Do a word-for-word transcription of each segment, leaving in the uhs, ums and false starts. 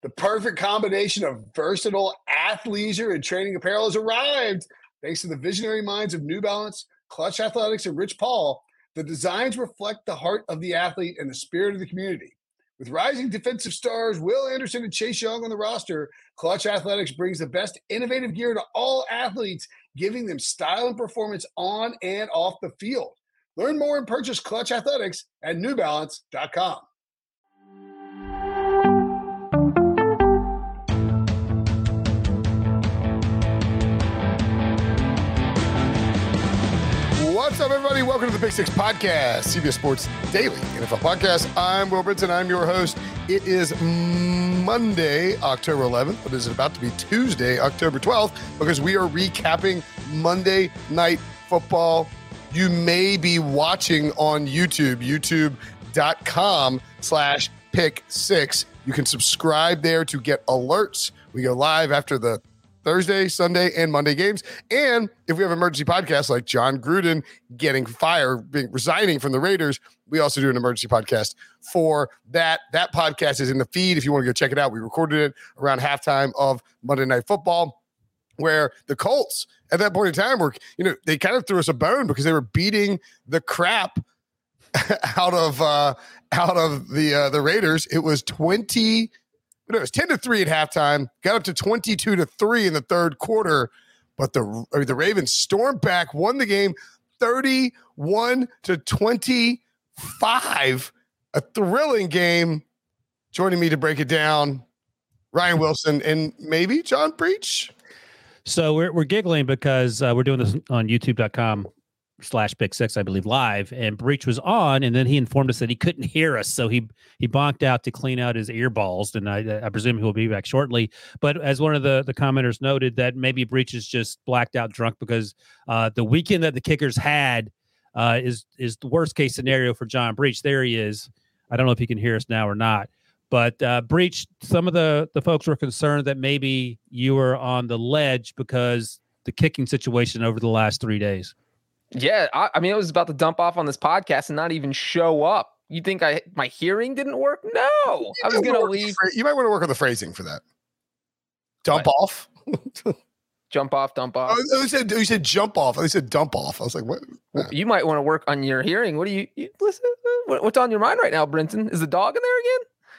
The perfect combination of versatile athleisure and training apparel has arrived. Thanks to the visionary minds of New Balance, Clutch Athletics, and Rich Paul, the designs reflect the heart of the athlete and the spirit of the community. With rising defensive stars Will Anderson and Chase Young on the roster, Clutch Athletics brings the best innovative gear to all athletes, giving them style and performance on and off the field. Learn more and purchase Clutch Athletics at new balance dot com. What's up, everybody? Welcome to the Pick Six Podcast, C B S Sports Daily N F L Podcast. I'm Will Brinson. I'm your host. It is Monday, October eleventh, but is it about to be Tuesday, October twelfth, because we are recapping Monday Night Football. You may be watching on YouTube, youtube.com slash pick six. You can subscribe there to get alerts. We go live after the Thursday, Sunday, and Monday games. And if we have emergency podcasts like John Gruden getting fired, being, resigning from the Raiders, we also do an emergency podcast for that. That podcast is in the feed if you want to go check it out. We recorded it around halftime of Monday Night Football, where the Colts at that point in time were, you know, they kind of threw us a bone because they were beating the crap out of uh, out of the uh, the Raiders. It was twenty. No, it was ten to three at halftime, got up to twenty-two to three in the third quarter, but the I mean, the Ravens stormed back, won the game thirty-one to twenty-five, a thrilling game. Joining me to break it down, Ryan Wilson and maybe John Breach. So we're we're giggling because uh, we're doing this on youtube.com slash pick six, I believe, live, and Breach was on, and then he informed us that he couldn't hear us, so he he bonked out to clean out his earballs, and I, I presume he will be back shortly. But as one of the, the commenters noted, that maybe Breach is just blacked out drunk because uh, the weekend that the Kickers had uh, is is the worst case scenario for John Breach. There he is. I don't know if he can hear us now or not. But uh, Breach, some of the, the folks were concerned that maybe you were on the ledge because the kicking situation over the last three days. Yeah, I, I mean, I was about to dump off on this podcast and not even show up. You think I my hearing didn't work? No, you I was going to leave. You might want to work on the phrasing for that. Dump what? Off? Jump off, dump off. Oh, you, said, you said jump off. I said dump off. I was like, what? Well, you might want to work on your hearing. What do you, you listen? What, what's on your mind right now, Brinson? Is the dog in there again?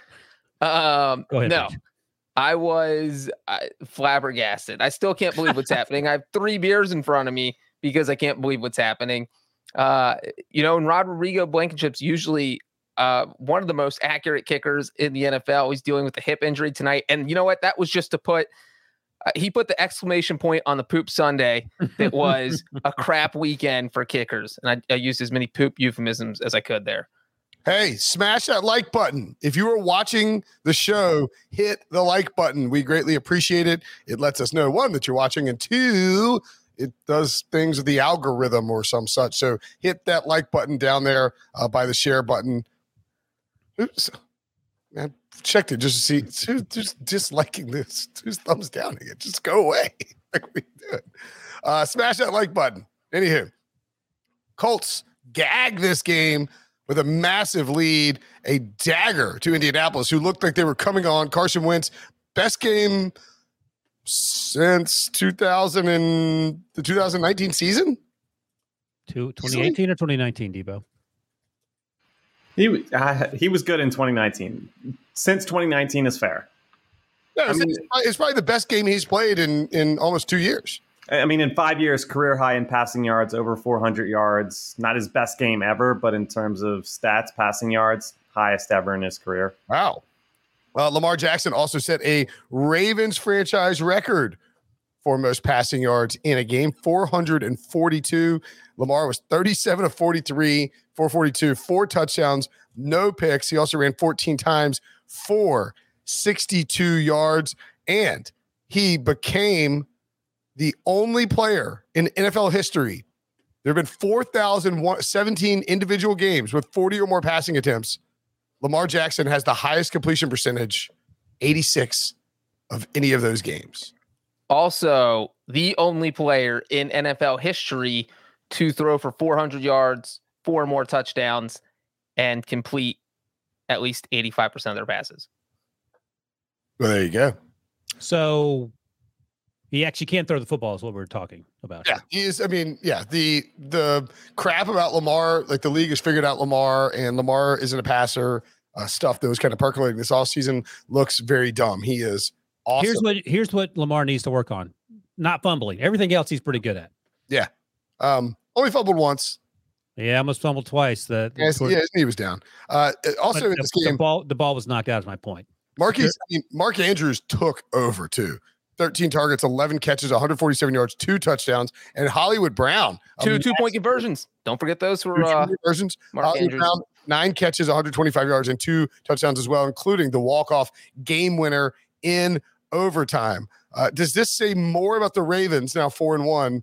Um, Go ahead, no, Rich. I was uh, flabbergasted. I still can't believe what's happening. I have three beers in front of me because I can't believe what's happening. Uh, you know, and Rodrigo Blankenship's usually uh, one of the most accurate kickers in the N F L. He's dealing with a hip injury tonight. And you know what? That was just to put, uh, he put the exclamation point on the poop Sunday that was a crap weekend for kickers. And I, I used as many poop euphemisms as I could there. Hey, smash that like button. If you are watching the show, hit the like button. We greatly appreciate it. It lets us know, one, that you're watching, and two, it does things with the algorithm or some such. So hit that like button down there uh, by the share button. Oops. Man, checked it just to see who's just disliking this. Who's thumbs downing it? Just go away. Like we do it. Uh, smash that like button. Anywho, Colts gag this game with a massive lead, a dagger to Indianapolis, who looked like they were coming on. Carson Wentz, best game since two thousand and the two thousand nineteen season? To twenty eighteen or twenty nineteen, Debo? He uh, he was good in twenty nineteen. Since twenty nineteen is fair. No, it's, I mean, it's probably the best game he's played in, in almost two years. I mean, in five years, career high in passing yards, over four hundred yards. Not his best game ever, but in terms of stats, passing yards, highest ever in his career. Wow. Uh, Lamar Jackson also set a Ravens franchise record for most passing yards in a game, four hundred forty-two. Lamar was thirty-seven of forty-three, four forty-two, four touchdowns, no picks. He also ran fourteen times for sixty-two yards, and he became the only player in N F L history. There have been four thousand seventeen individual games with forty or more passing attempts. Lamar Jackson has the highest completion percentage, eighty-six of any of those games. Also, the only player in N F L history to throw for four hundred yards, four more touchdowns, and complete at least eighty-five percent of their passes. Well, there you go. So he actually can't throw the football is what we're talking about. Yeah, he is. I mean, yeah, the the crap about Lamar, like the league has figured out Lamar, and Lamar isn't a passer. Uh, stuff that was kind of percolating this offseason looks very dumb. He is awesome. Here's what here's what Lamar needs to work on. Not fumbling. Everything else he's pretty good at. Yeah. Um, only fumbled once. Yeah, almost fumbled twice. The, the yes, yeah, his knee was down. Uh, also in the, this game, the ball the ball was knocked out. Is my point. Marquise, I mean, Mark Andrews took over too. thirteen targets, eleven catches, one hundred forty-seven yards, two touchdowns, and Hollywood Brown two two point conversions. Don't forget those for uh, conversions. Mark Hollywood Andrews. Brown, nine catches, one hundred twenty-five yards, and two touchdowns as well, including the walk-off game winner in overtime. Uh, does this say more about the Ravens now four and one,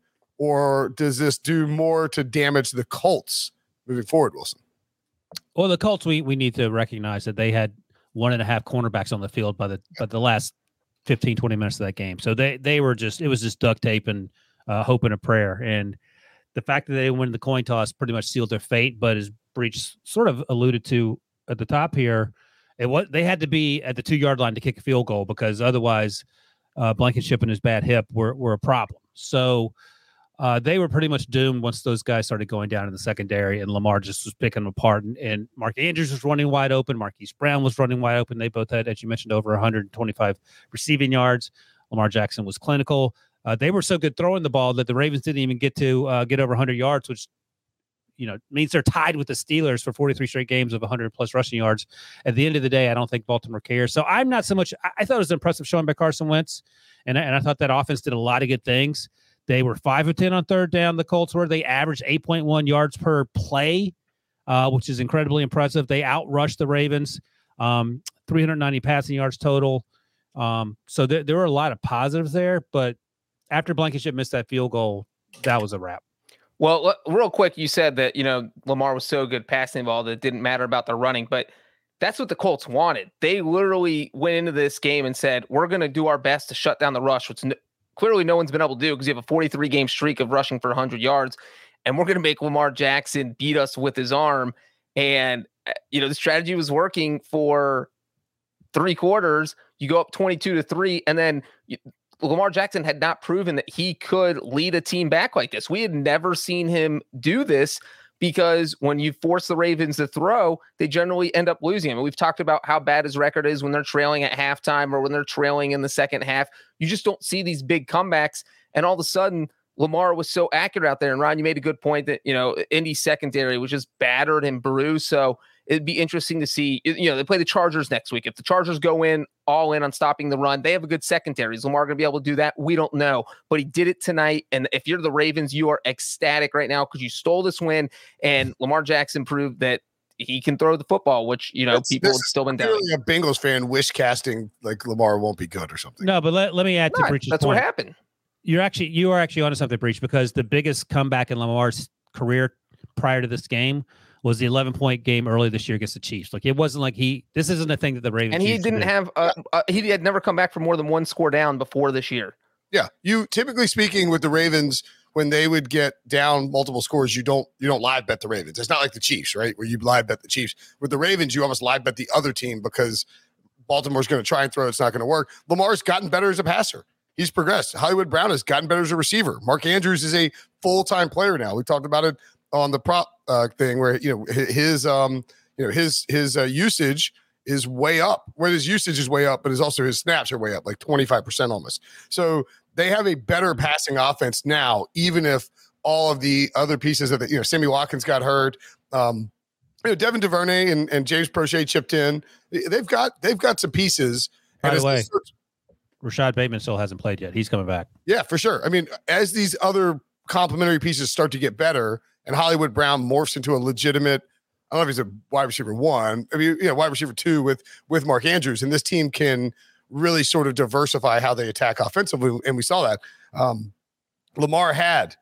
or does this do more to damage the Colts moving forward, Wilson? Well, the Colts, we we need to recognize that they had one and a half cornerbacks on the field by the by the last fifteen, twenty minutes of that game. So they they were just it was just duct tape and uh, hope and a prayer. And the fact that they didn't win the coin toss pretty much sealed their fate. But as Breach sort of alluded to at the top here, it was they had to be at the two yard line to kick a field goal because otherwise, uh, Blankenship and his bad hip were were a problem. So. Uh, they were pretty much doomed once those guys started going down in the secondary, and Lamar just was picking them apart. And, and Mark Andrews was running wide open. Marquise Brown was running wide open. They both had, as you mentioned, over one hundred twenty-five receiving yards. Lamar Jackson was clinical. Uh, they were so good throwing the ball that the Ravens didn't even get to uh, get over one hundred yards, which you know means they're tied with the Steelers for forty-three straight games of one hundred plus rushing yards. At the end of the day, I don't think Baltimore cares. So I'm not so much. I, I thought it was an impressive showing by Carson Wentz, and I, and I thought that offense did a lot of good things. They were five of ten on third down. The Colts were. They averaged eight point one yards per play, uh, which is incredibly impressive. They outrushed the Ravens, um, three hundred ninety passing yards total. Um, so there, there were a lot of positives there. But after Blankenship missed that field goal, that was a wrap. Well, real quick, you said that, you know, Lamar was so good passing the ball that it didn't matter about the running. But that's what the Colts wanted. They literally went into this game and said, we're going to do our best to shut down the rush, which no, clearly no one's been able to do because you have a forty-three game streak of rushing for one hundred yards, and we're going to make Lamar Jackson beat us with his arm. And, you know, the strategy was working for three quarters. You go up twenty-two to three, and then you, Lamar Jackson had not proven that he could lead a team back like this. We had never seen him do this because when you force the Ravens to throw, they generally end up losing. I mean, we've talked about how bad his record is when they're trailing at halftime or when they're trailing in the second half. You just don't see these big comebacks. And all of a sudden, Lamar was so accurate out there. And Ron, you made a good point that, you know, Indy's secondary was just battered and bruised. So it'd be interesting to see, you know, they play the Chargers next week. If the Chargers go in all in on stopping the run, they have a good secondary. Is Lamar going to be able to do that? We don't know, but he did it tonight. And if you're the Ravens, you are ecstatic right now because you stole this win, and Lamar Jackson proved that he can throw the football, which, you know, That's, people have still been doubting. A Bengals fan wish casting like Lamar won't be good or something. No, but let, let me add to Not, Breach's That's point. what happened. You're actually you are actually onto something, Breach, because the biggest comeback in Lamar's career prior to this game was the eleven point game early this year against the Chiefs. Like, it wasn't like he, this isn't a thing that the Ravens And he used to didn't do. have, uh, uh, he had never come back from more than one score down before this year. Yeah, you typically speaking with the Ravens, when they would get down multiple scores, you don't you don't live bet the Ravens. It's not like the Chiefs, right? Where you live bet the Chiefs. With the Ravens, you almost live bet the other team because Baltimore's going to try and throw. It's not going to work. Lamar's gotten better as a passer. He's progressed. Hollywood Brown has gotten better as a receiver. Mark Andrews is a full-time player now. We talked about it on the prop uh, thing where, you know, his um you know his his uh, usage is way up. Where his usage is way up, but his also his snaps are way up, like twenty-five percent almost. So they have a better passing offense now, even if all of the other pieces of the, you know, Sammy Watkins got hurt. Um, you know, Devin DuVernay and, and James Prochet chipped in. They've got they've got some pieces. By and the way, starts, Rashad Bateman still hasn't played yet. He's coming back. yeah, for sure. I mean, as these other complementary pieces start to get better, and Hollywood Brown morphs into a legitimate, I don't know if he's a wide receiver one. I mean, yeah, wide receiver two with with Mark Andrews, and this team can really sort of diversify how they attack offensively, and we saw that. Um, Lamar had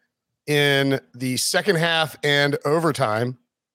in the second half and overtime,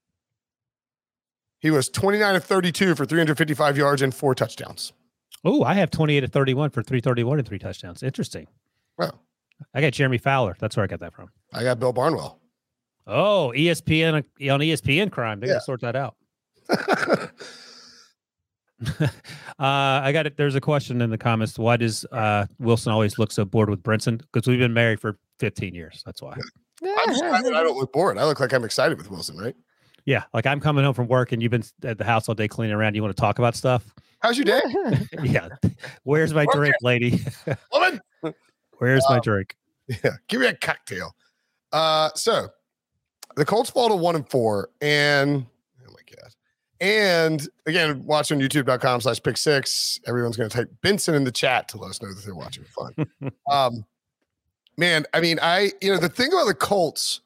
he was twenty-nine of thirty-two for three hundred fifty-five yards and four touchdowns. Oh, I have twenty-eight of thirty-one for three thirty-one and three touchdowns. Interesting. Well, I got Jeremy Fowler. That's where I got that from. I got Bill Barnwell. Oh, E S P N on E S P N crime. They Yeah. got to sort that out. uh, I got it. There's a question in the comments. Why does uh, Wilson always look so bored with Brinson? Because we've been married for fifteen years. That's why. I'm just, I, I don't look bored. I look like I'm excited with Wilson, right? Yeah, like I'm coming home from work and you've been at the house all day cleaning around. You want to talk about stuff? How's your day? Yeah. Where's my drink, lady? Woman. Where's my uh, drink? Yeah, give me a cocktail. Uh, so the Colts fall to one and four, and oh my god! And again, watch on YouTube.com slash pick six. Everyone's going to type Benson in the chat to let us know that they're watching fun. um, man, I mean, I you know the thing about the Colts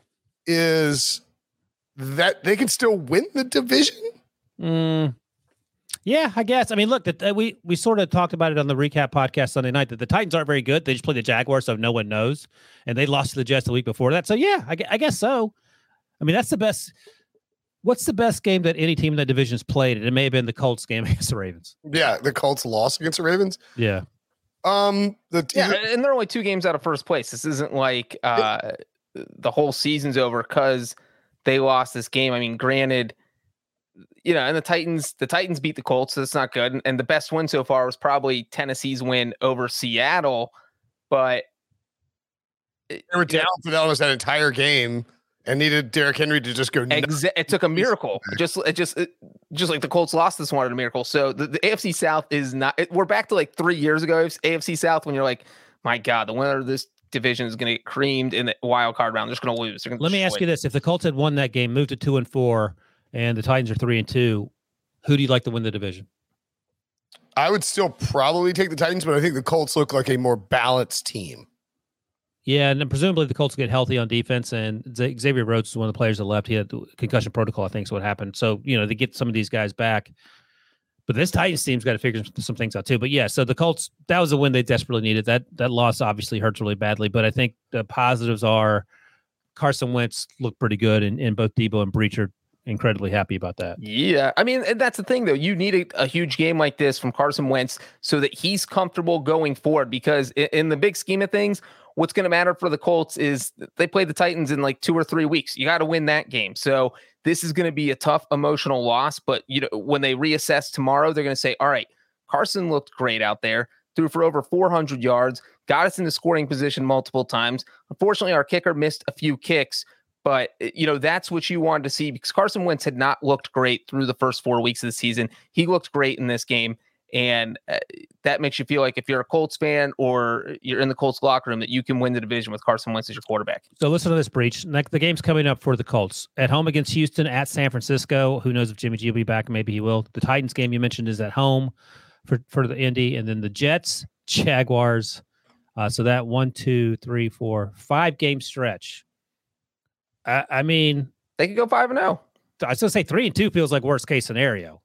is that they can still win the division. Mm, yeah, I guess. I mean, look, that we we sort of talked about it on the recap podcast Sunday night that the Titans aren't very good. They just play the Jaguars, so no one knows, and they lost to the Jets the week before that. So yeah, I, I guess so. I mean, that's the best. What's the best game that any team in that division has played? And it may have been the Colts game against the Ravens. Yeah, the Colts lost against the Ravens. Yeah. Um. The yeah, and they're only two games out of first place. This isn't like uh, the whole season's over because they lost this game. I mean, granted, you know, and the Titans, the Titans beat the Colts, so that's not good. And, and the best win so far was probably Tennessee's win over Seattle. But they were down for almost that entire game and needed Derrick Henry to just go. Exa- it took a miracle. Just, it just, it, just like the Colts lost this one at a miracle. So the, the A F C South is not. It, we're back to like three years ago. A F C South when you're like, my God, the winner of this division is going to get creamed in the wild card round. They're just going to lose. Gonna Let me ask win. you this: if the Colts had won that game, moved to two and four, and the Titans are three and two, who do you like to win the division? I would still probably take the Titans, but I think the Colts look like a more balanced team. Yeah, and then presumably the Colts get healthy on defense, and Xavier Rhodes is one of the players that left. He had concussion protocol, I think, is what happened. So, you know, they get some of these guys back. But this Titans team's got to figure some things out too. But yeah, so the Colts, that was a win they desperately needed. That that loss obviously hurts really badly. But I think the positives are Carson Wentz looked pretty good, and, and both Debo and Breach are incredibly happy about that. Yeah. I mean, and that's the thing, though. You need a, a huge game like this from Carson Wentz so that he's comfortable going forward, because in, in the big scheme of things, what's going to matter for the Colts is they play the Titans in like two or three weeks. You got to win that game. So this is going to be a tough emotional loss. But you know, when they reassess tomorrow, they're going to say, all right, Carson looked great out there, threw for over four hundred yards, got us in the scoring position multiple times. Unfortunately, our kicker missed a few kicks. But, you know, that's what you wanted to see, because Carson Wentz had not looked great through the first four weeks of the season. He looked great in this game. And uh, that makes you feel like if you're a Colts fan or you're in the Colts locker room, that you can win the division with Carson Wentz as your quarterback. So listen to this, Breach. Like, the game's coming up for the Colts. At home against Houston, at San Francisco. Who knows if Jimmy G will be back? Maybe he will. The Titans game you mentioned is at home for, for the Indy. And then the Jets, Jaguars. Uh, so that one, two, three, four, five game stretch. I, I mean, they could go five and zero. I was gonna say three and two feels like worst case scenario.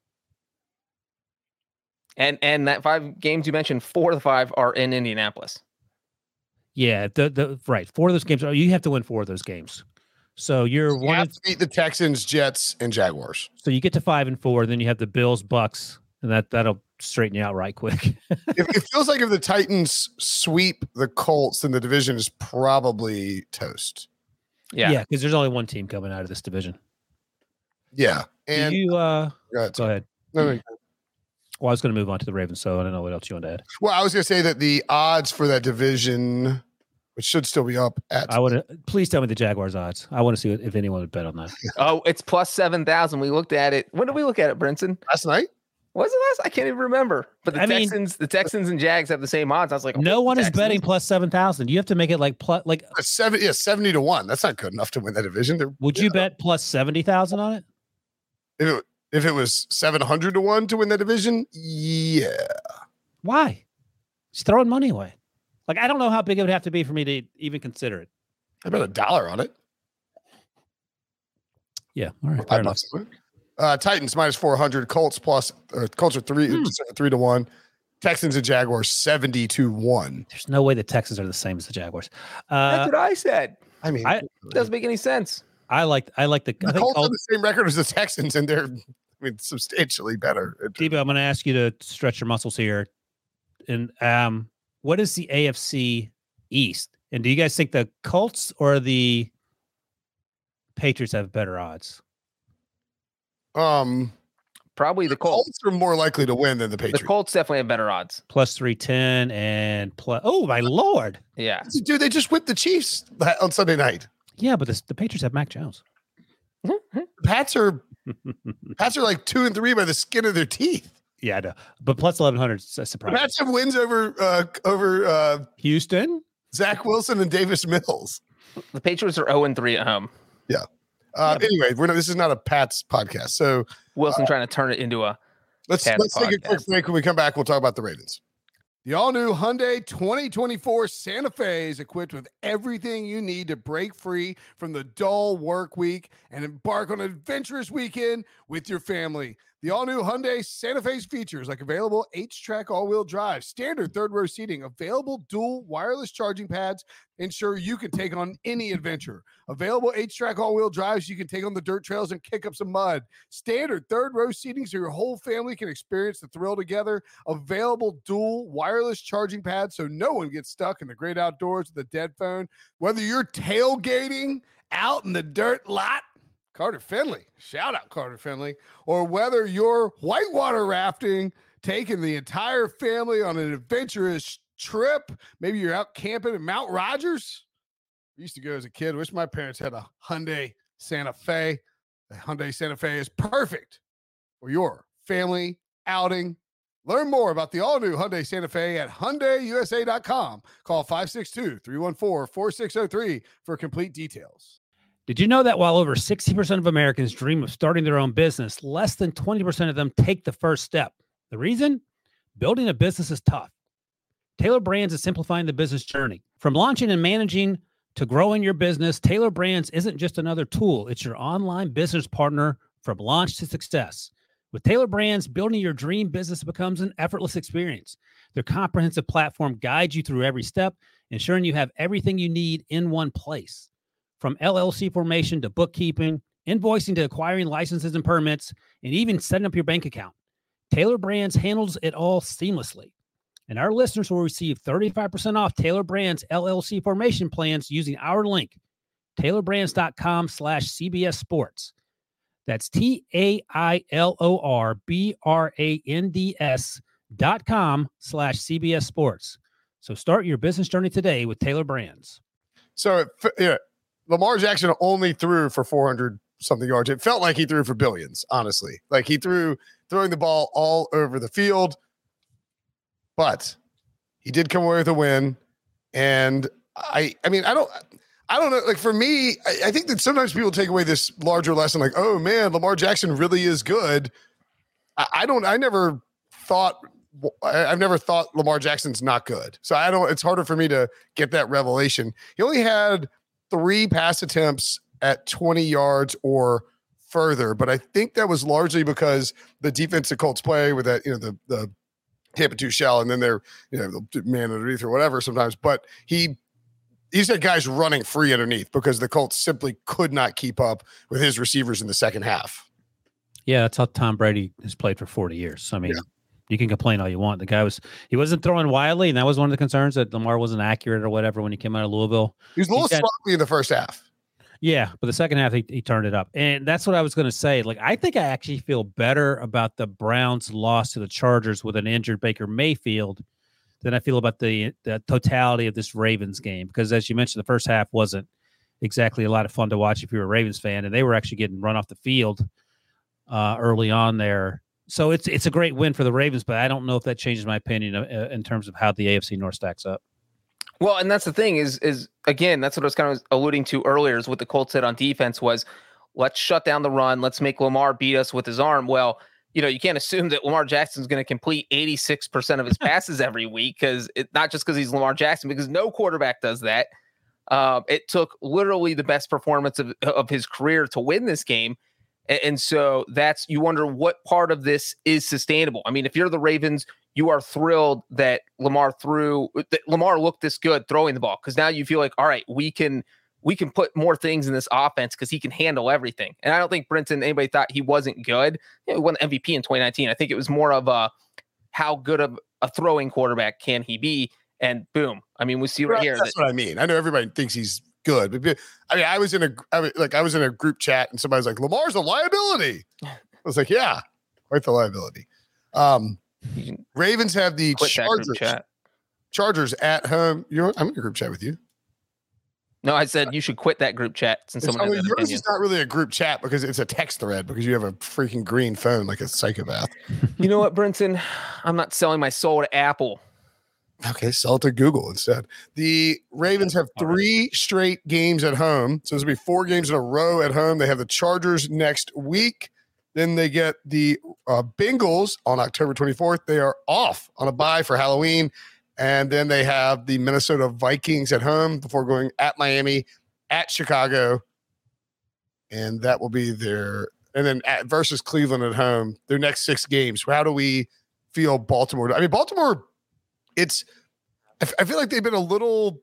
And and that five games you mentioned, four of the five are in Indianapolis. Yeah, the the right four of those games. You have to win four of those games. So you're you one have to beat the Texans, Jets, and Jaguars. So you get to five and four, then you have the Bills, Bucks, and that that'll straighten you out right quick. it, it feels like if the Titans sweep the Colts, then the division is probably toast. Yeah, yeah, because there's only one team coming out of this division. Yeah, and Do you uh, go ahead. Go ahead. No, no. Well, I was going to move on to the Ravens, so I don't know what else you want to add. Well, I was going to say that the odds for that division, which should still be up at. I would please tell me the Jaguars odds. I want to see if anyone would bet on that. Oh, it's plus seven thousand. We looked at it. When did we look at it, Brinson? Last night. Was it last? I can't even remember. But the I Texans, mean, the Texans and Jags have the same odds. I was like, no one is Texans? betting plus seven thousand. You have to make it like plus like seven, yeah, seventy to one. That's not good enough to win that division. They're, would you know. bet plus seventy thousand on it? If it if it was seven hundred to one to win that division, yeah. Why? Just throwing money away. Like, I don't know how big it would have to be for me to even consider it. I bet a dollar on it. Yeah, all right. Five bucks. Uh, Titans minus four hundred, Colts plus, uh, Colts are three, hmm. three to one, Texans and Jaguars seventy to one. There's no way the Texans are the same as the Jaguars. Uh, That's what I said. I mean, I, it doesn't make any sense. I like, I like the, the I think Colts Colts have the same record as the Texans, and they're, I mean, substantially better. Debo, I'm going to ask you to stretch your muscles here. And um, what is the A F C East? And do you guys think the Colts or the Patriots have better odds? Um, probably the The Colts Colts. are more likely to win than the The Patriots. Colts definitely have better odds. Plus three ten and plus. Oh my lord! Yeah. Dude, they just whipped the Chiefs on Sunday night. Yeah, but the, the Patriots have Mac Jones. The Pats are Pats are like two and three by the skin of their teeth. Yeah, I know. But plus eleven hundred is a The surprise. Pats have wins over uh, over uh, Houston. Zach Wilson and Davis Mills. The Patriots are zero and three at home. Uh, anyway, we're not, this is not a Pats podcast, so Wilson trying to turn it into a let's Pats let's take a quick podcast. break. When we come back, we'll talk about the Ravens. The all-new Hyundai twenty twenty-four Santa Fe is equipped with everything you need to break free from the dull work week and embark on an adventurous weekend with your family. The all-new Hyundai Santa Fe's features like available H-Track all-wheel drive, standard third-row seating, available dual wireless charging pads, ensure you can take on any adventure. Available H-Track all-wheel drives you can take on the dirt trails and kick up some mud. Standard third-row seating so your whole family can experience the thrill together. Available dual wireless charging pads so no one gets stuck in the great outdoors with a dead phone. Whether you're tailgating out in the dirt lot, Carter Finley, shout out Carter Finley, or whether you're whitewater rafting, taking the entire family on an adventurous trip, maybe you're out camping in Mount Rogers. I used to go as a kid. Wish my parents had a Hyundai Santa Fe. The Hyundai Santa Fe is perfect for your family outing. Learn more about the all-new Hyundai Santa Fe at Hyundai U S A dot com. Call five six two, three one four, four six zero three for complete details. Did you know that while over sixty percent of Americans dream of starting their own business, less than twenty percent of them take the first step? The reason? Building a business is tough. Taylor Brands is simplifying the business journey. From launching and managing to growing your business, Taylor Brands isn't just another tool. It's your online business partner from launch to success. With Taylor Brands, building your dream business becomes an effortless experience. Their comprehensive platform guides you through every step, ensuring you have everything you need in one place. From L L C formation to bookkeeping, invoicing to acquiring licenses and permits, and even setting up your bank account, Taylor Brands handles it all seamlessly. And our listeners will receive thirty-five percent off Taylor Brands L L C formation plans using our link, taylor brands dot com slash C B S Sports. That's T A I L O R B R A N D S dot com slash C B S Sports. So start your business journey today with Taylor Brands. So, yeah, Lamar Jackson only threw for four hundred something yards. It felt like he threw for billions, honestly. Like he threw throwing the ball all over the field, but he did come away with a win. And I, I mean, I don't, I don't know. Like for me, I, I think that sometimes people take away this larger lesson, like, oh man, Lamar Jackson really is good. I, I don't, I never thought, I, I've never thought Lamar Jackson's not good. So I don't, it's harder for me to get that revelation. He only had three pass attempts at twenty yards or further, but I think that was largely because the defense the Colts play with that, you know, the, the Tampa two shell, and then they're, you know, the man underneath or whatever sometimes, but he, he's had guys running free underneath because the Colts simply could not keep up with his receivers in the second half. Yeah, that's how Tom Brady has played for forty years. So, I mean, Yeah. you can complain all you want. The guy was, he wasn't throwing wildly, and that was one of the concerns, that Lamar wasn't accurate or whatever when he came out of Louisville. He was a little He's got- sloppy in the first half. Yeah, but the second half, he, he turned it up. And that's what I was going to say. Like, I think I actually feel better about the Browns' loss to the Chargers with an injured Baker Mayfield than I feel about the, the totality of this Ravens game. Because as you mentioned, the first half wasn't exactly a lot of fun to watch if you're a Ravens fan, and they were actually getting run off the field uh, early on there. So it's it's a great win for the Ravens, but I don't know if that changes my opinion uh, in terms of how the A F C North stacks up. Well, and that's the thing is, is again, that's what I was kind of alluding to earlier is what the Colts said on defense was, let's shut down the run. Let's make Lamar beat us with his arm. Well, you know, you can't assume that Lamar Jackson's going to complete eighty-six percent of his passes every week, because it not just because he's Lamar Jackson, because no quarterback does that. Uh, it took literally the best performance of, of his career to win this game. And, and so that's, you wonder what part of this is sustainable. I mean, if you're the Ravens, you are thrilled that Lamar threw, that Lamar looked this good throwing the ball, because now you feel like, all right, we can we can put more things in this offense because he can handle everything. And I don't think Brinton, anybody thought he wasn't good. You know, he won the M V P in twenty nineteen. I think it was more of a how good of a throwing quarterback can he be? And boom, I mean, we see right, right here. That's that, what I mean. I know everybody thinks he's good, but I mean, I was in a I was, like I was in a group chat and somebody was like, Lamar's a liability. I was like, yeah. quite the liability. Um, You can Ravens have the quit that group Chargers. chat. Chargers at home. You know what? I'm in a group chat with you. No, I said you should quit that group chat since It's, someone I mean, has that yours opinion. is not really a group chat because it's a text thread because you have a freaking green phone like a psychopath. You know what, Brinson? I'm not selling my soul to Apple. Okay, sell it to Google instead. The Ravens have three straight games at home. So this will be four games in a row at home. They have the Chargers next week. Then they get the uh, Bengals on October twenty-fourth. They are off on a bye for Halloween. And then they have the Minnesota Vikings at home before going at Miami, at Chicago. And that will be their – and then at, versus Cleveland at home, their next six games. How do we feel Baltimore? I mean, Baltimore – it's I, f- I feel like they've been a little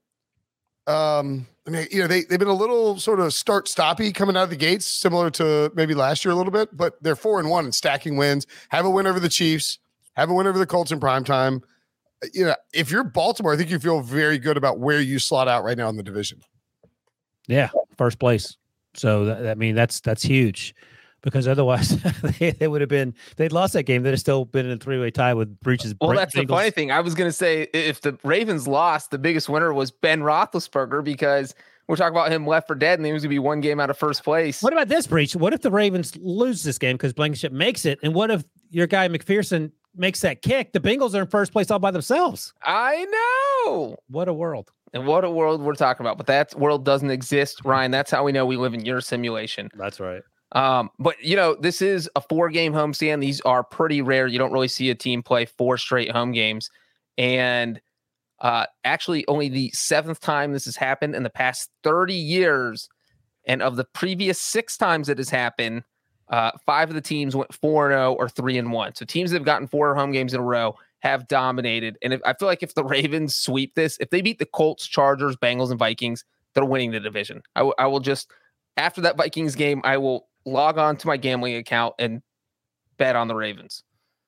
um I mean, you know, they, they've been a little sort of start stoppy coming out of the gates, similar to maybe last year a little bit, but they're four and one and stacking wins, have a win over the Chiefs, have a win over the Colts in primetime. You know, if you're Baltimore, I think you feel very good about where you slot out right now in the division. Yeah, first place. So that, I mean, that's that's huge. Because otherwise, they, they would have been, they'd lost that game. They'd have still been in a three way tie with Breach's. Well, Bra- that's the Bengals. funny thing. I was going to say if the Ravens lost, the biggest winner was Ben Roethlisberger because we're talking about him left for dead and he was going to be one game out of first place. What about this, Breach? What if the Ravens lose this game because Blankenship makes it? And what if your guy McPherson makes that kick? The Bengals are in first place all by themselves. I know. What a world. And what a world we're talking about. But that world doesn't exist, Ryan. That's how we know we live in your simulation. That's right. Um, but you know, this is a four-game homestand. These are pretty rare. You don't really see a team play four straight home games. And uh, actually only the seventh time this has happened in the past thirty years. And of the previous six times it has happened, uh, five of the teams went four and oh or three and one. So teams that have gotten four home games in a row have dominated. And if, I feel like if the Ravens sweep this, if they beat the Colts, Chargers, Bengals, and Vikings, they're winning the division. I, w- I will just, after that Vikings game, I will log on to my gambling account and bet on the Ravens.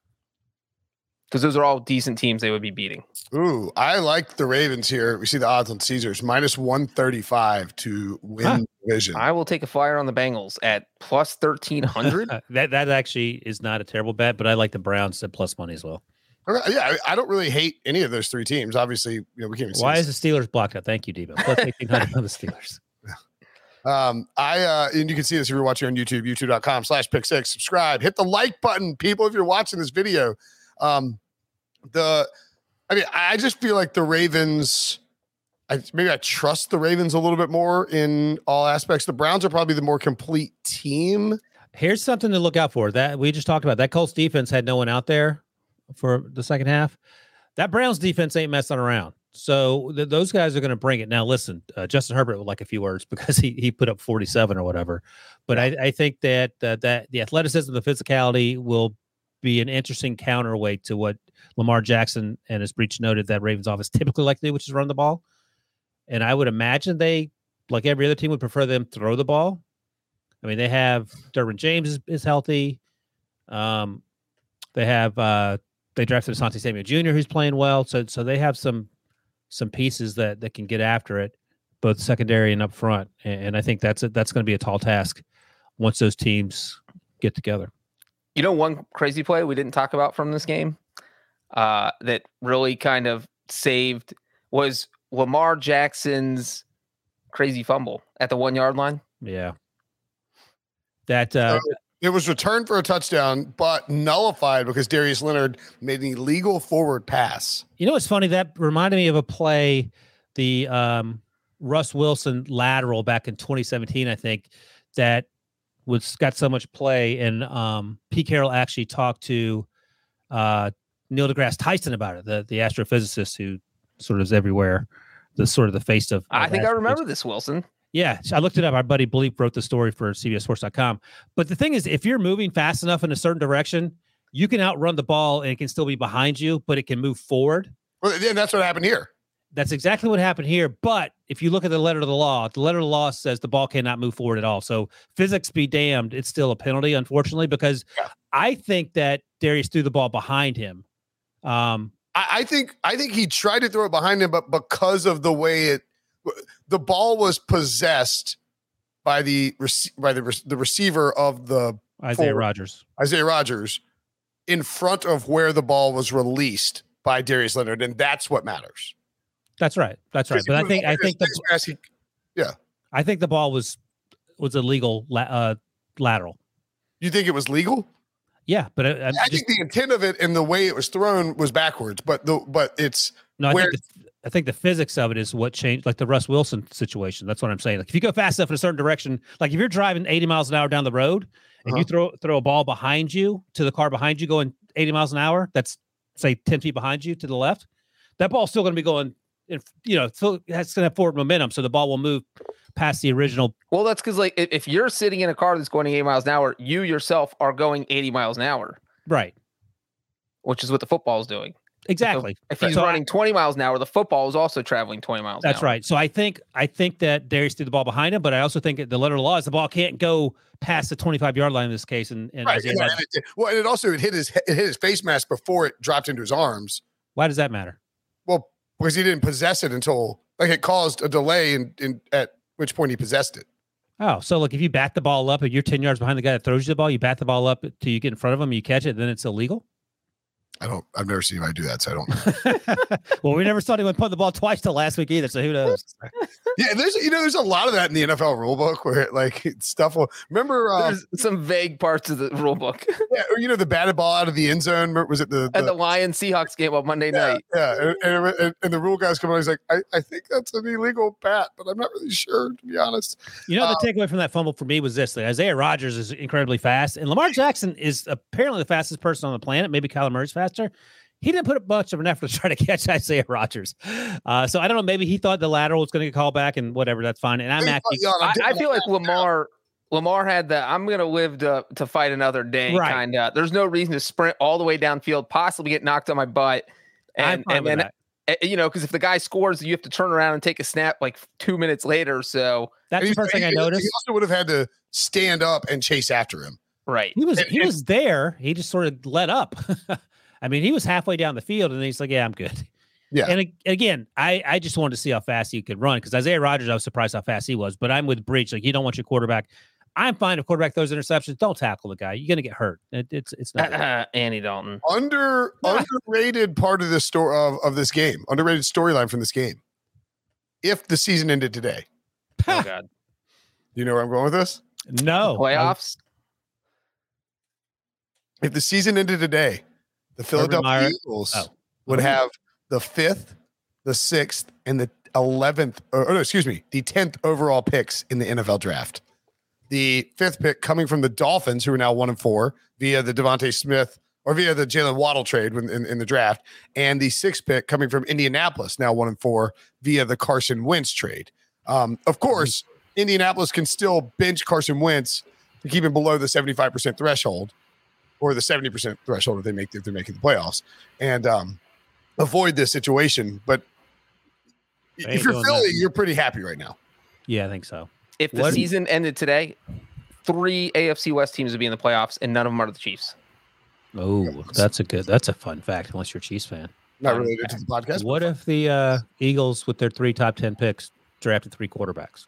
Because those are all decent teams they would be beating. Ooh, I like the Ravens here. We see the odds on Caesars, minus one thirty-five to win Huh. the division. I will take a flyer on the Bengals at plus thirteen hundred. that that actually is not a terrible bet, but I like the Browns at plus money as well. Okay, yeah, I I don't really hate any of those three teams. Obviously, you know, we can't even see Why this. is the Steelers blocked out? Thank you, Debo. Plus eighteen hundred on the Steelers. Um, I uh, and you can see this if you're watching on YouTube, youtube.com slash pick six. Subscribe, hit the like button, people, if you're watching this video. Um, the I mean, I just feel like the Ravens, I maybe I trust the Ravens a little bit more in all aspects. The Browns are probably the more complete team. Here's something to look out for. That we just talked about. That Colts defense had no one out there for the second half. That Browns defense ain't messing around. So th- those guys are going to bring it. Now, listen, uh, Justin Herbert would like a few words because he he put up forty-seven or whatever. But I, I think that uh, that the athleticism, the physicality will be an interesting counterweight to what Lamar Jackson and his Breach noted that Ravens offense typically like to do, which is run the ball. And I would imagine they, like every other team, would prefer them throw the ball. I mean, they have Derwin James is, is healthy. Um, they have uh, they drafted Asante Samuel Junior, who's playing well. So so they have some some pieces that that can get after it, both secondary and up front. And, and I think that's a, that's going to be a tall task once those teams get together. You know, one crazy play we didn't talk about from this game uh, that really kind of saved was Lamar Jackson's crazy fumble at the one yard line. Yeah. That uh, So it was returned for a touchdown, but nullified because Darius Leonard made an illegal forward pass. you know what's funny? That reminded me of a play, the um, Russ Wilson lateral back in twenty seventeen, I think, that was got so much play. And um, Pete Carroll actually talked to uh, Neil deGrasse Tyson about it, the the astrophysicist who sort of is everywhere, the sort of the face of. I of think I astrophysics. remember this, Wilson. Yeah, I looked it up. Our buddy Bleep wrote the story for C B S Sports dot com. But the thing is, if you're moving fast enough in a certain direction, you can outrun the ball and it can still be behind you, but it can move forward. Well, yeah, that's what happened here. That's exactly what happened here. But if you look at the letter of the law, the letter of the law says the ball cannot move forward at all. So physics be damned, it's still a penalty, unfortunately, because Yeah. I think that Darius threw the ball behind him. Um, I, I think I think he tried to throw it behind him, but because of the way it, the ball was possessed by the rec- by the re- the receiver of the Isaiah Forward. Rodgers. Isaiah Rodgers, in front of where the ball was released by Darius Leonard, and that's what matters. That's right. That's right. But I think I think the mask, he, yeah, I think the ball was was illegal la- uh, lateral. You think it was legal? Yeah, but I, I just, think the intent of it and the way it was thrown was backwards. But the but it's no. I where, think the, I think the physics of it is what changed, like the Russ Wilson situation. That's what I'm saying. Like if you go fast enough in a certain direction, like if you're driving eighty miles an hour down the road and uh-huh. you throw throw a ball behind you to the car behind you going eighty miles an hour, that's say ten feet behind you to the left. That ball's still going to be going. In, you know, still that's going to have forward momentum, so the ball will move past the original. Well, that's because like if you're sitting in a car that's going eighty miles an hour, you yourself are going eighty miles an hour, right? Which is what the football is doing. Exactly. So if he's so running I, twenty miles an hour, the football is also traveling twenty miles. That's an hour. right. So I think I think that Darius threw the ball behind him, but I also think that the letter of the law is the ball can't go past the twenty-five yard line in this case. And, and, right, and, and it, well, and it also it hit his it hit his face mask before it dropped into his arms. Why does that matter? Well, because he didn't possess it until like it caused a delay in, in at which point he possessed it. Oh, so look, if you bat the ball up and you're ten yards behind the guy that throws you the ball, you bat the ball up till you get in front of him, you catch it, then it's illegal? I don't. I've never seen anybody do that, so I don't know. Well, we never saw anyone put the ball twice till last week either, so who knows? Yeah, there's you know there's a lot of that in the N F L rule book where like stuff will remember. Uh, there's some vague parts of the rule book. Yeah, or you know the batted ball out of the end zone. Was it the, the at the Lions Seahawks game on Monday yeah, night? Yeah, and, and, and the rule guys come on. He's like, I, I think that's an illegal bat, but I'm not really sure to be honest. You know, uh, the takeaway from that fumble for me was this: that Isaiah Rodgers is incredibly fast, and Lamar Jackson is apparently the fastest person on the planet. Maybe Kyler Murray's faster. He didn't put much of an effort to try to catch Isaiah Rodgers. Uh, so I don't know. Maybe he thought the lateral was going to get called back and whatever. That's fine. And I'm actually, I, I feel like Lamar, Lamar had the, I'm going to live to, to fight another day right. kind of. There's no reason to sprint all the way downfield, possibly get knocked on my butt. And, and then, that. you know, because if the guy scores, you have to turn around and take a snap like two minutes later. So that's the first thing I noticed. He also would have had to stand up and chase after him. Right. He was, and, he and, was there. He just sort of let up. I mean, he was halfway down the field, and he's like, yeah, I'm good. Yeah. And again, I, I just wanted to see how fast he could run because Isaiah Rodgers, I was surprised how fast he was. But I'm with Breach. Like, you don't want your quarterback. I'm fine if quarterback throws interceptions. Don't tackle the guy. You're going to get hurt. It, it's it's not. Uh, Andy Dalton. Under underrated part of this story of, of this game. Underrated storyline from this game. If the season ended today. Oh, God. You know where I'm going with this? No. Playoffs? If the season ended today, the Philadelphia Eagles oh. would have the fifth, the sixth, and the eleventh, or, or no, excuse me, the tenth overall picks in the N F L draft. The fifth pick coming from the Dolphins, who are now one and four via the Devontae Smith or via the Jalen Waddle trade in, in, in the draft, and the sixth pick coming from Indianapolis, now one and four via the Carson Wentz trade. Um, of course, mm-hmm. Indianapolis can still bench Carson Wentz to keep him below the seventy-five percent threshold. Or the seventy percent threshold if they make if they're making the playoffs, and um, avoid this situation. But if you're Philly, that. You're pretty happy right now. Yeah, I think so. If the what? season ended today, three A F C West teams would be in the playoffs, and none of them are the Chiefs. Oh, that's a good. That's a fun fact. Unless you're a Chiefs fan, not related to the podcast. What if the uh, Eagles, with their three top ten picks, drafted three quarterbacks,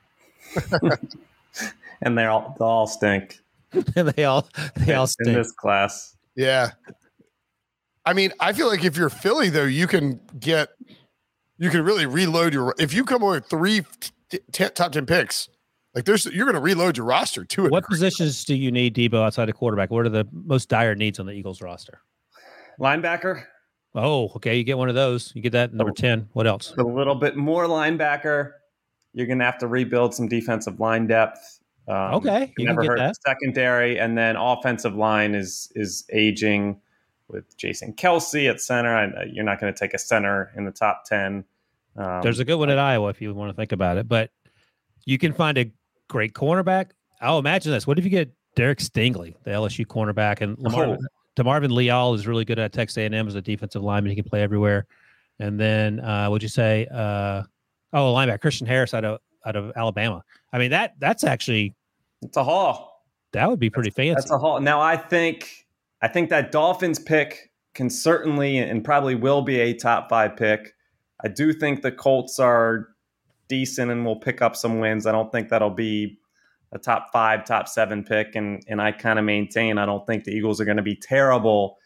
and they all they all stink. they all they all stink. In this class. Yeah. I mean, I feel like if you're Philly, though, you can get you can really reload your if you come away with three t- t- top ten picks, like there's you're going to reload your roster too. What positions do you need, Debo, outside of quarterback? What are the most dire needs on the Eagles roster? Linebacker. Oh, okay. You get one of those. You get that number ten. What else? A little bit more linebacker. You're going to have to rebuild some defensive line depth. Um, okay, you never can heard get that. Secondary, and then offensive line is is aging with Jason Kelsey at center. I, you're not going to take a center in the top ten. Um, There's a good one at Iowa if you want to think about it, but you can find a great cornerback. I'll imagine this. What if you get Derek Stingley, the L S U cornerback, and Lamar oh. DeMarvin Leal is really good at Texas A and M as a defensive lineman. He can play everywhere. And then uh, what'd you say? Uh, oh, a linebacker, Christian Harris out of out of Alabama. I mean, that that's actually it's a haul. That would be pretty that's, fancy. That's a haul. Now, I think I think that Dolphins pick can certainly and probably will be a top five pick. I do think the Colts are decent and will pick up some wins. I don't think that'll be a top five, top seven pick. And and I kind of maintain I don't think the Eagles are going to be terrible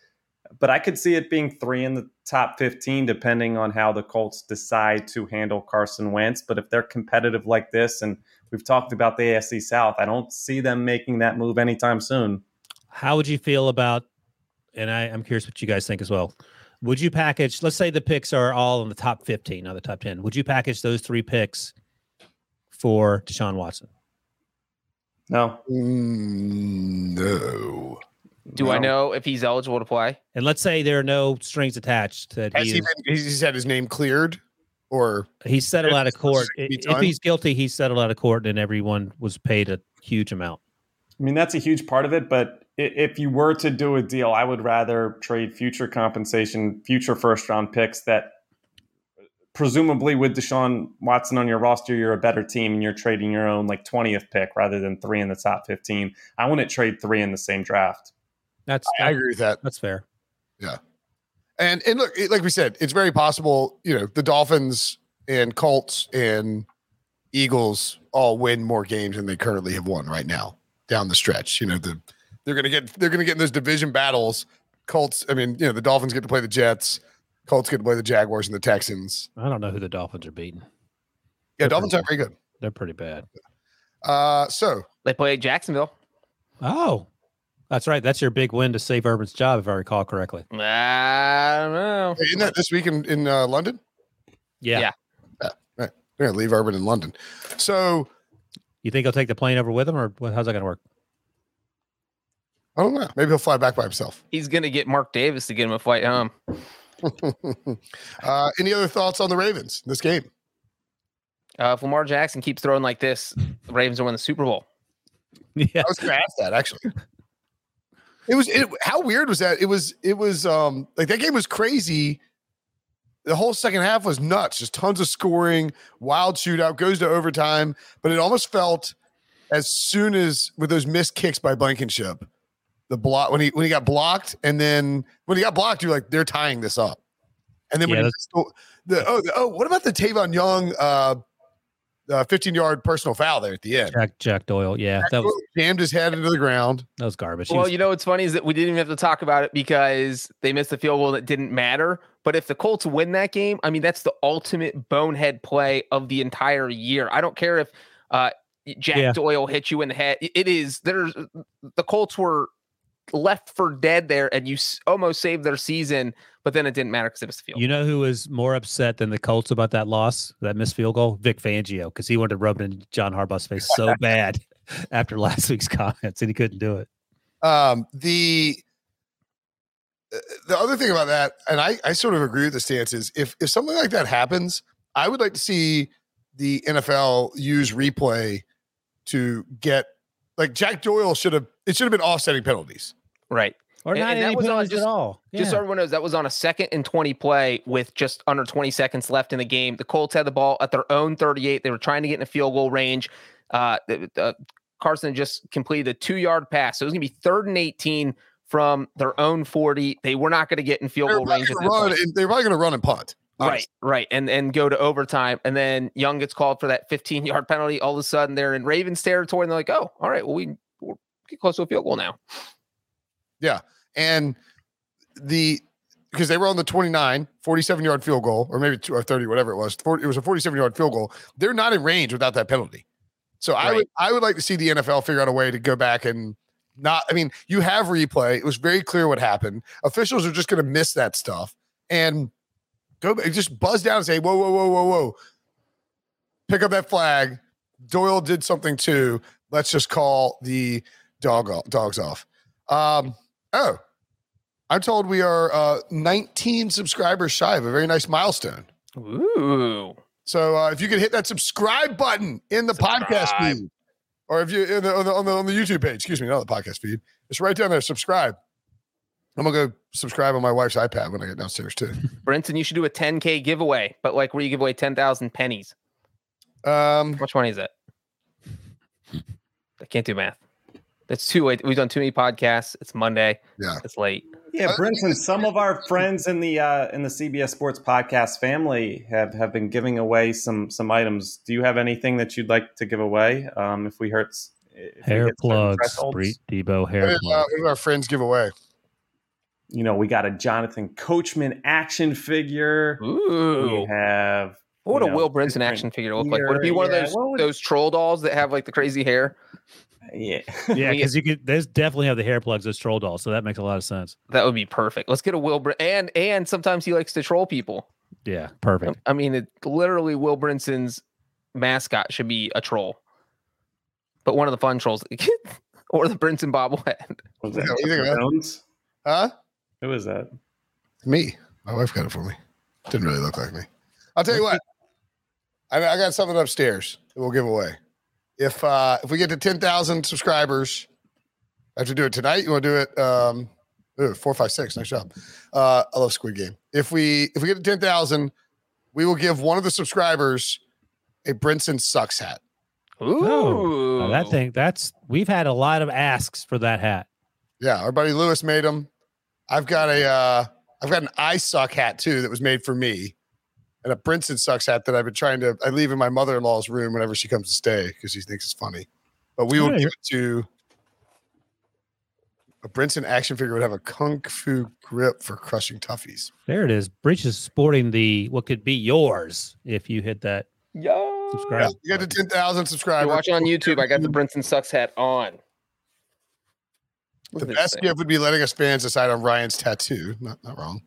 but I could see it being three in the top fifteen, depending on how the Colts decide to handle Carson Wentz. But if they're competitive like this, and we've talked about the A F C South, I don't see them making that move anytime soon. How would you feel about, and I, I'm curious what you guys think as well, would you package, let's say the picks are all in the top fifteen, not the top ten. Would you package those three picks for Deshaun Watson? No. Mm, no. Do No. I know if he's eligible to play? And let's say there are no strings attached. That Has he he is, been, he's had his name cleared? Or he's settled out of court. Can be If done? he's guilty, he's settled out of court, and everyone was paid a huge amount. I mean, that's a huge part of it, but i- if you were to do a deal, I would rather trade future compensation, future first-round picks that presumably with Deshaun Watson on your roster, you're a better team and you're trading your own like twentieth pick rather than three in the top fifteen. I wouldn't trade three in the same draft. That's I agree with that. That's fair. And and look, it- like we said, it's very possible, you know, the Dolphins and Colts and Eagles all win more games than they currently have won right now down the stretch. You know, the they're gonna get they're gonna get in those division battles. Colts, I mean, you know, the Dolphins get to play the Jets, Colts get to play the Jaguars and the Texans. I don't know who the Dolphins are beating. Yeah, They're Dolphins pretty- are pretty good. They're pretty bad. Uh so They play Jacksonville. Oh, that's right. That's your big win to save Urban's job, if I recall correctly. I don't know. hey, isn't that this week in, in uh, London? Yeah. Yeah. Right. They're gonna leave Urban in London. So You think he'll take the plane over with him, or what, how's that going to work? I don't know. Maybe he'll fly back by himself. He's going to get Mark Davis to get him a flight home. uh, any other thoughts on the Ravens in this game? Uh, if Lamar Jackson keeps throwing like this, the Ravens will win the Super Bowl. Yeah. I was going to ask that actually. It was it, how weird was that? It was it was um like that game was crazy. The whole second half was nuts, just tons of scoring, wild shootout, goes to overtime. But it almost felt as soon as with those missed kicks by Blankenship, the block when he when he got blocked, and then when he got blocked, you're like, they're tying this up. And then when Yeah, he still, the oh the, oh what about the Tavon Young uh, uh fifteen yard personal foul there at the end? Jack Jack Doyle. Yeah, that was Jammed his head into the ground. that was garbage. He Well, was- you know what's funny is that we didn't even have to talk about it because they missed the field goal that didn't matter. But if the Colts win that game, I mean, that's the ultimate bonehead play of the entire year. I don't care if uh, Jack Yeah. Doyle hit you in the head. It- It is there's the Colts were left for dead there, and you s- almost saved their season. But then it didn't matter because it was the field. You know who was more upset than the Colts about that loss, that missed field goal? Vic Fangio, because he wanted to rub it in John Harbaugh's face so bad after last week's comments, and he couldn't do it. Um, the the other thing about that, and I, I sort of agree with the stance, is if if something like that happens, I would like to see the N F L use replay to get like Jack Doyle should have it should have been offsetting penalties. Right. Or And- not and that any was on penalties just- at all. Just so Yeah. everyone knows, that was on a second and twenty play with just under twenty seconds left in the game. The Colts had the ball at their own thirty-eight. They were trying to get in a field goal range. Uh, the, the, Carson just completed a two-yard pass. So it was going to be third and eighteen from their own forty. They were not going to get in field They're goal probably range. At going to this run, point. and they're probably going to run and punt. Right, honestly. right. And and go to overtime. And then Young gets called for that fifteen-yard penalty. All of a sudden, they're in Ravens territory, and they're like, oh, all right, well, we, we're get close to a field goal now. And the because they were on the twenty-nine, forty-seven yard field goal, or maybe two or thirty, whatever it was. forty, it was a forty-seven yard field goal. They're not in range without that penalty. So I Right. would I would like to see the N F L figure out a way to go back and not. I mean, you have replay. It was very clear what happened. Officials are just going to miss that stuff and go back, just buzz down and say, whoa, whoa, whoa, whoa, whoa. Pick up that flag. Doyle did something too. Let's just call the dog off, dogs off. Um, oh, I'm told we are uh, nineteen subscribers shy of a very nice milestone. Ooh. So uh, if you could hit that subscribe button in the podcast Subscribe. feed, or if you in the, on, the, on the on the YouTube page, excuse me, not the podcast feed, it's right down there. Subscribe. I'm gonna go subscribe on my wife's iPad when I get downstairs too. Brenton, you should do a ten K giveaway, but like where you give away ten thousand pennies. Um, How much money is that? I can't do math. That's too late. We've done too many podcasts. It's Monday. Yeah. It's late. Yeah, Brinson, some of our friends in the uh, in the C B S Sports Podcast family have, have been giving away some some items. Do you have anything that you'd like to give away? Um, if we hurt if we Hair hit certain plugs, thresholds? Breet Debo hair what did, uh, plugs. what did our friends give away? you know, we got a Jonathan Coachman action figure. Ooh. We have. What would you a know, Will Brinson action figure look like? Would it be one yeah, of those would, those troll dolls that have like the crazy hair? Yeah. Yeah, because you could there's definitely have the hair plugs as troll dolls, so that makes a lot of sense. That would be perfect. Let's get a Will Brin- and and sometimes he likes to troll people. Yeah, perfect. I mean, it, literally, Will Brinson's mascot should be a troll, but one of the fun trolls, or the Brinson bobblehead. Was Yeah, that what do you think of that? Jones? Huh? Who is that? Me. My wife got it for me. Didn't really look like me. I'll tell you what. I, I got something upstairs that we'll give away. If uh, if we get to ten thousand subscribers, I have to do it tonight. You want to do it? Um, ooh, four, five, six. Nice job. Uh, I love Squid Game. If we if we get to ten thousand, we will give one of the subscribers a Brinson Sucks hat. Ooh, Oh, that thing. That's we've had a lot of asks for that hat. Yeah, our buddy Lewis made them. I've got a uh, I've got an I Suck hat too that was made for me. And a Brinson Sucks hat that I've been trying to, I leave in my mother-in-law's room whenever she comes to stay because she thinks it's funny. But we will Right. give it to a Brinson action figure would have a kung fu grip for crushing toughies. There it is. Breach is sporting the what could be yours if you hit that Yo. subscribe. Yeah, you got to ten thousand If subscribers. you're watching on YouTube, I got the Brinson Sucks hat on. Look The at this best thing. gift would be letting us fans decide on Ryan's tattoo. Not, not wrong.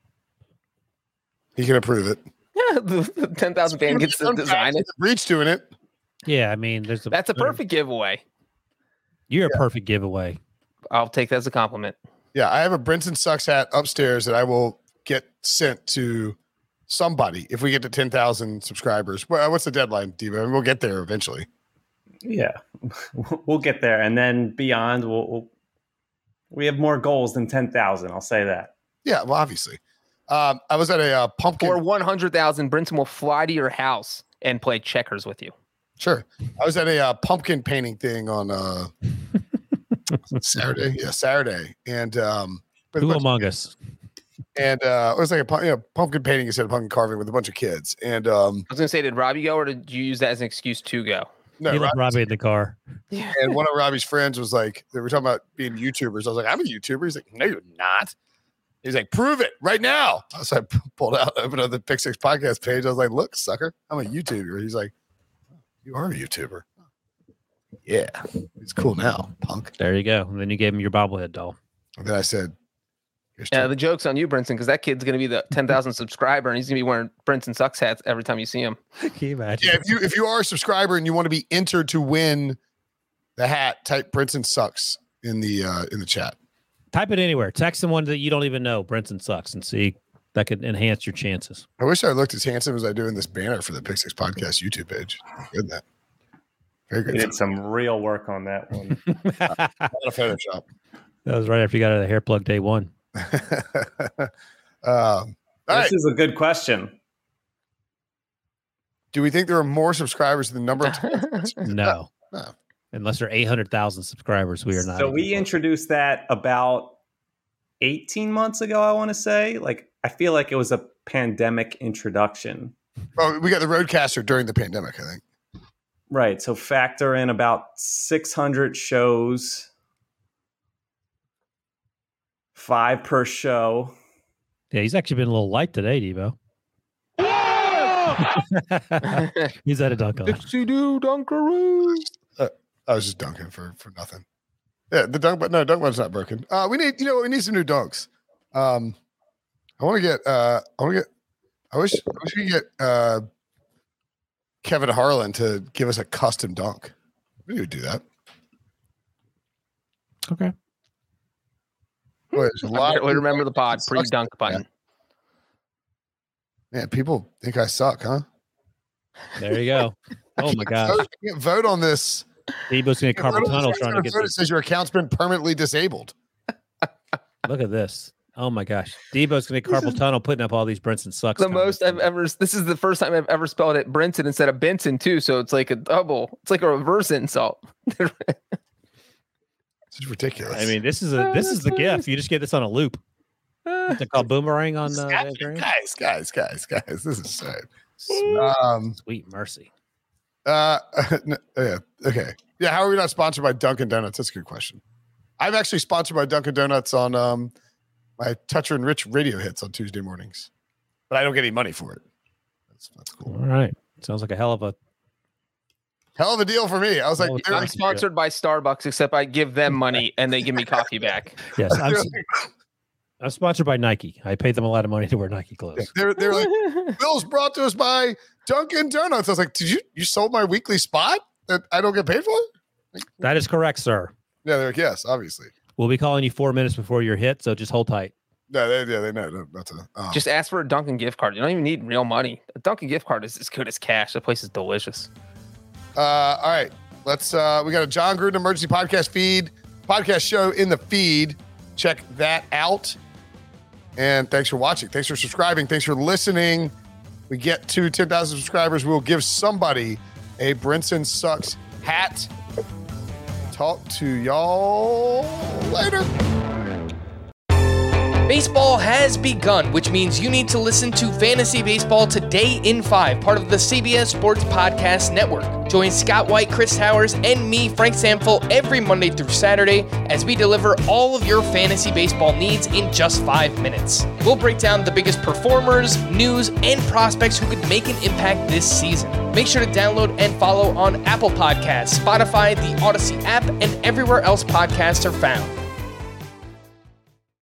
He can approve it. Yeah, the, the ten thousand fan gets to design it. Breach doing it. Yeah, I mean, there's a That's a perfect giveaway. You're a perfect giveaway. I'll take that as a compliment. Yeah, I have a Brinson Sucks hat upstairs that I will get sent to somebody if we get to ten thousand subscribers. Well, what's the deadline, Diva? I mean, we'll get there eventually. Yeah, we'll get there, and then beyond, we'll, we'll we have more goals than ten thousand. I'll say that. Yeah, well, obviously. Um, I was at a uh, pumpkin. For one hundred thousand, Brinson will fly to your house and play checkers with you. Sure. I was at a uh, pumpkin painting thing on uh, Saturday. Yeah, Saturday. And um, with a Who bunch- among us? and uh, it was like a pu- you know, pumpkin painting instead of pumpkin carving with a bunch of kids. And um, I was going to say, did Robbie go or did you use that as an excuse to go? no, He left Rob- Robbie in the car. and one of Robbie's friends was like, they were talking about being YouTubers. I was like, I'm a YouTuber. He's like, no, you're not. He's like, prove it right now. So I pulled out, opened up the Pick Six podcast page. I was like, look, sucker, I'm a YouTuber. He's like, you are a YouTuber. Yeah, it's cool now, punk. There you go. And then you gave him your bobblehead doll. And then I said, here's Yeah, two- the joke's on you, Brinson, because that kid's going to be the ten thousand subscriber and he's going to be wearing Brinson Sucks hats every time you see him. Can you imagine? yeah, if you if you are a subscriber and you want to be entered to win the hat, type Brinson Sucks in the uh, in the chat. Type it anywhere. Text someone that you don't even know. Brinson Sucks, and see that could enhance your chances. I wish I looked as handsome as I do in this banner for the Pick Six podcast YouTube page. Good that. Very We good. did some real work on that one. That A lot of Photoshop. was right after you got out of the hair plug day one. um, all This right. is a good question. Do we think there are more subscribers than the number of times? No. No. Unless they're eight hundred thousand subscribers, we are not. So even we close. introduced that about eighteen months ago, I want to say. Like, I feel like it was a pandemic introduction. Oh, we got the Roadcaster during the pandemic, I think. Right. So factor in about six hundred shows, five per show. Yeah, he's actually been a little light today, Devo. He's at a dunk on. Dixie do Dunkaroo. I was just dunking for for nothing. Yeah, the dunk, but no, dunk button's not broken. Uh, we need, you know, we need some new dunks. Um, I want to get, uh, I want to get, I wish, I wish we could get uh, Kevin Harlan to give us a custom dunk. We would do that. Okay. Boy, there's a lot. of We remember the pod Sucks. pre-dunk button. Man, people think I suck, huh? There you go. Oh my gosh. Vote, you can't vote on this. Devo's gonna carpal Vote on tunnel this. trying to get Vote, it this. says your account's been permanently disabled. Look at this. Oh my gosh. Devo's gonna carpal tunnel putting up all these Brinson Sucks. The comments. most I've ever. This is the first time I've ever spelled it Brinson instead of Benson too. So it's like a double. It's like a reverse insult. This is ridiculous. I mean, this is a this is the gift. You just get this on a loop. What's it called? Boomerang on uh, guys, Instagram? guys, guys, guys, guys. This is sad. Um, Sweet mercy. uh, no, yeah, okay. Yeah, how are we not sponsored by Dunkin' Donuts? That's a good question. I'm actually sponsored by Dunkin' Donuts on um my Toucher and Rich radio hits on Tuesday mornings, but I don't get any money for it. That's, that's cool. All right. Sounds like a hell of a hell of a deal for me. I was like, Hell I'm sponsored by Starbucks, except I give them money and they give me coffee back. yes. I'm, I'm sponsored by Nike. I paid them a lot of money to wear Nike clothes. they're they're like, Bill's brought to us by Dunkin' Donuts. I was like, did you you sold my weekly spot that I don't get paid for? Like, That is correct, sir. yeah, they're like, yes, obviously. We'll be calling you four minutes before your hit, so just hold tight. Yeah, they, yeah, they know. No, that's a, oh. Just ask for a Dunkin' gift card. You don't even need real money. A Dunkin' gift card is as good as cash. The place is delicious. Uh, all right, let's. Uh, we got a John Gruden emergency podcast feed, podcast show in the feed. Check that out. And thanks for watching. Thanks for subscribing. Thanks for listening. We get to ten thousand subscribers. We'll give somebody a Brinson Sucks hat. Talk to y'all later. Baseball has begun, which means you need to listen to Fantasy Baseball Today in five, part of the C B S Sports Podcast Network. Join Scott White, Chris Towers, and me, Frank Samfel, every Monday through Saturday as we deliver all of your fantasy baseball needs in just five minutes. We'll break down the biggest performers, news, and prospects who could make an impact this season. Make sure to download and follow on Apple Podcasts, Spotify, the Odyssey app, and everywhere else podcasts are found.